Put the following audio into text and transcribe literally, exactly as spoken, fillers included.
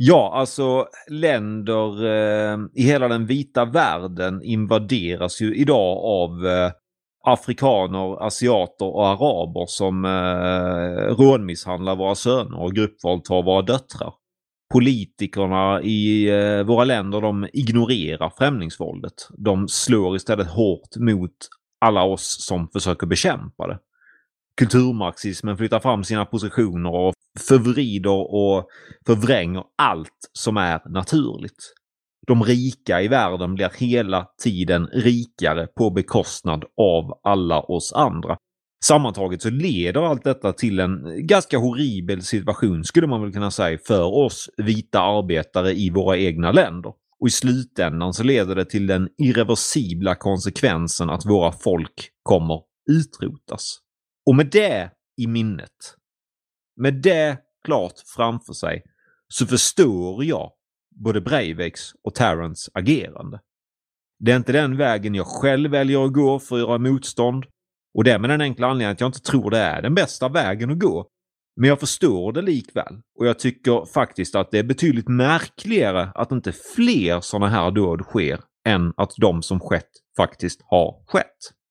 Ja, alltså länder eh, i hela den vita världen invaderas ju idag av eh, afrikaner, asiater och araber som eh, rånmisshandlar våra söner och gruppvåldtar våra döttrar. Politikerna i eh, våra länder, de ignorerar främlingsvåldet. De slår istället hårt mot alla oss som försöker bekämpa det. Kulturmarxismen flyttar fram sina positioner och förvrider och förvränger allt som är naturligt. De rika i världen blir hela tiden rikare på bekostnad av alla oss andra. Sammantaget så leder allt detta till en ganska horribel situation, skulle man väl kunna säga, för oss vita arbetare i våra egna länder. Och i slutändan så leder det till den irreversibla konsekvensen att våra folk kommer utrotas. Och med det i minnet, med det klart framför sig, så förstår jag både Breiviks och Tarrants agerande. Det är inte den vägen jag själv väljer att gå för att göra motstånd, och det är med den enkla anledningen att jag inte tror det är den bästa vägen att gå. Men jag förstår det likväl, och jag tycker faktiskt att det är betydligt märkligare att inte fler sådana här dåd sker än att de som skett faktiskt har skett.